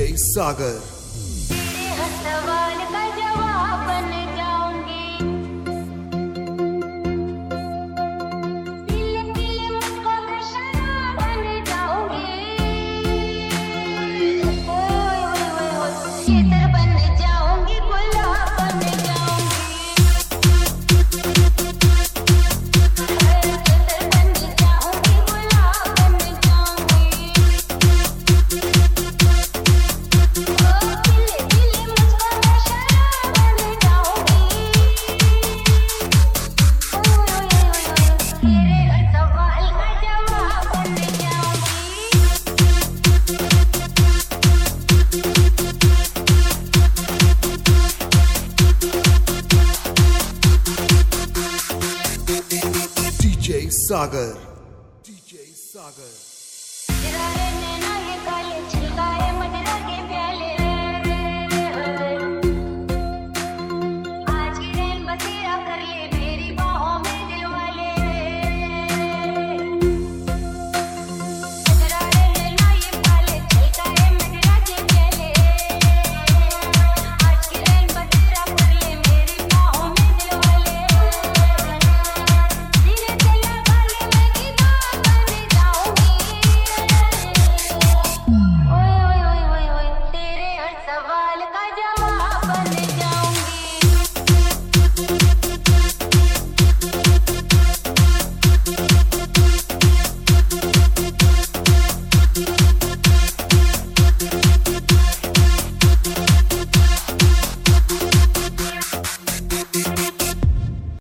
सागर। हर सवाल का जवाब बन जाऊंगी, पीले पीले मुझको मैं शराब बन जाऊंगी, ओए ओए ओए ओए केसर बन जाऊंगी, गुलाब बन जाऊंगी, केसर बन जाऊंगी, गुलाब बन जाऊंगी। DJ Sagar, DJ Sagar।